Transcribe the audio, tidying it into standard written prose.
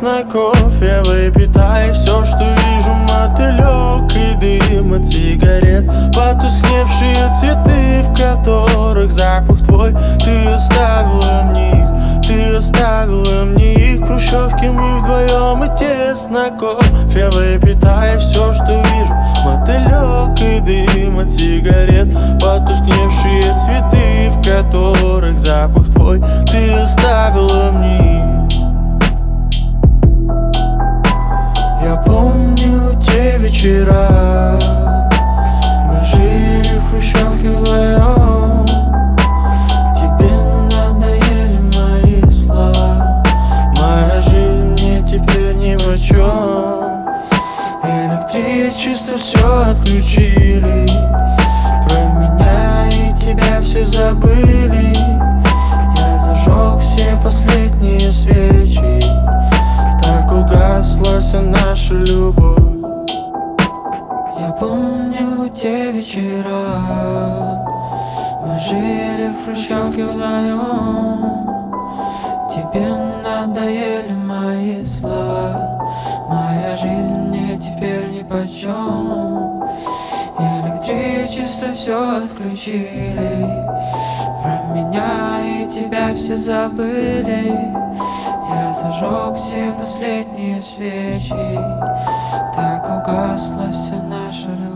чесноков. Я выпитаю все, что вижу, мотылек и дым от сигарет. Потускневшие цветы, в которых запах твой. Ты оставила мне их, ты оставила мне их. В хрущевке мы вдвоем и тесноков. Я выпитаю все, что вижу, мотылек и дым от сигарет. Потускневшие цветы, в которых запах твой. Ты оставила мне их. Я помню те вечера, мы жили в хрущевке вдвоем. Тебе надоели мои слова, моя жизнь мне теперь нипочем. Электричество все отключили, про меня и тебя все забыли. Я зажег все последние свечи, так угасла вся наша любовь. Я помню те вечера, мы жили в хрущевке вдвоем. Тебе надоели мои слова, моя жизнь мне теперь нипочем. Электричество все отключили, про меня и тебя все забыли. Я зажег все последние свечи, так угасла вся наша любовь.